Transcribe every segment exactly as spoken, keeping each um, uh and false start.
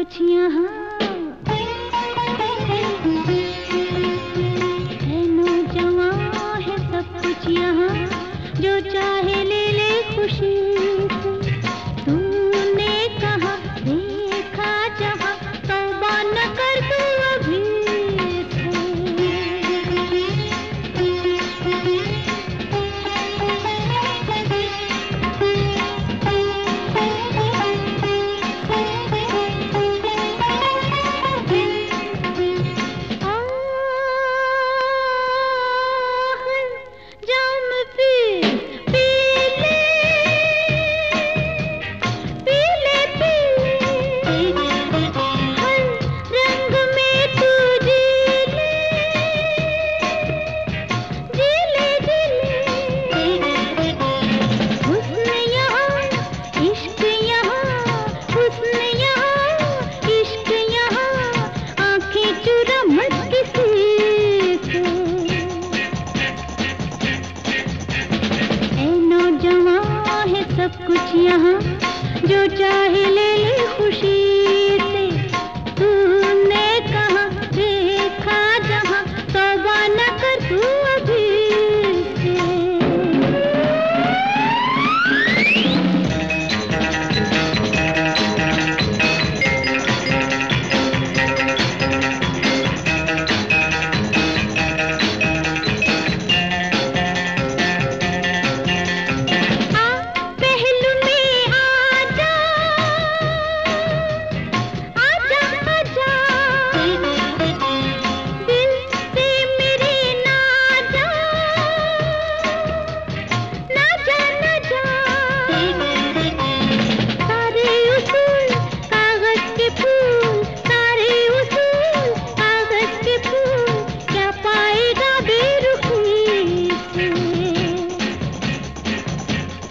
कुछ यहाँ है, नौजवान है सब कुछ यहाँ, जो चाहे ले ले खुशी से। तूने कहा देखा जहाँ, तौबा न कर तू अभी सब कुछ यहाँ, जो चाहे ले ले खुशी से। तूने कहा देखा जहाँ, तौबा न कर तू अभी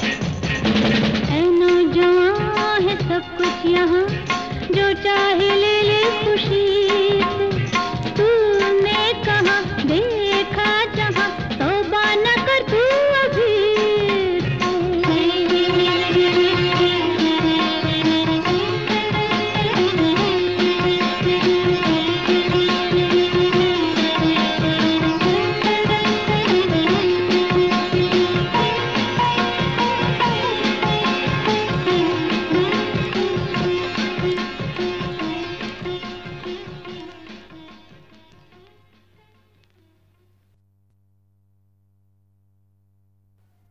यहाँ, जो चाहे ले